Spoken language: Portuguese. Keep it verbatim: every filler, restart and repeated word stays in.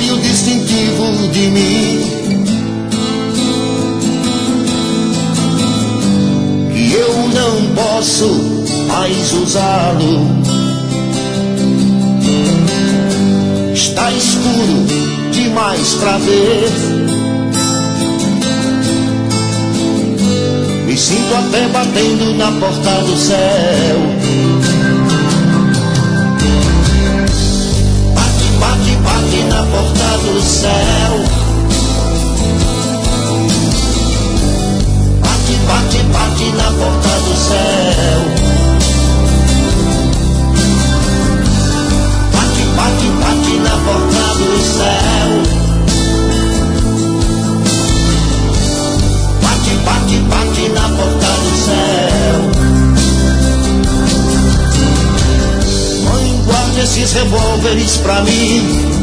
foi o distintivo de mim, que eu não posso mais usá-lo. Está escuro demais pra ver, me sinto até batendo na porta do céu. Bate, bate, bate na porta do céu. Bate, bate, bate na porta do céu. Bate, bate na porta do céu. Bate, bate, bate na porta do céu. Mãe, guarde esses revólveres pra mim.